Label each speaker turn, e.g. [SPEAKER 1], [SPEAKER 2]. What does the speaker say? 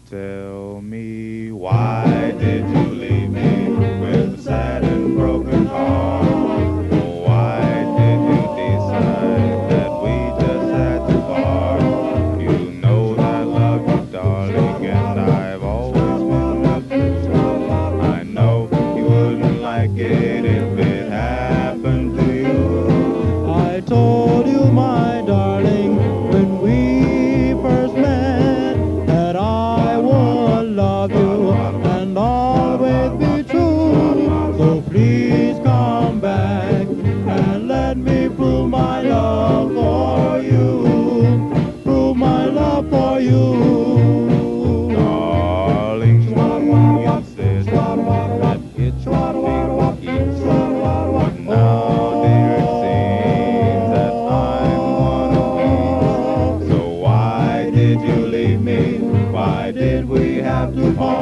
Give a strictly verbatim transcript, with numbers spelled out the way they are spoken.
[SPEAKER 1] Tell me, why did you leave me with a sad and broken heart? Why did you decide that we just had to part? You know that I love you, darling, and I've always been with you. I know you wouldn't like it if it happened to you.
[SPEAKER 2] I told you, my darling, when we first met, that I would love you and always be true. So please come back and let me prove my love for you. Prove my love for you.
[SPEAKER 1] Darling, you insist that it's one thing to keep, but now, dear, it seems that I'm one of these. So why did you leave me? Why did we have to part?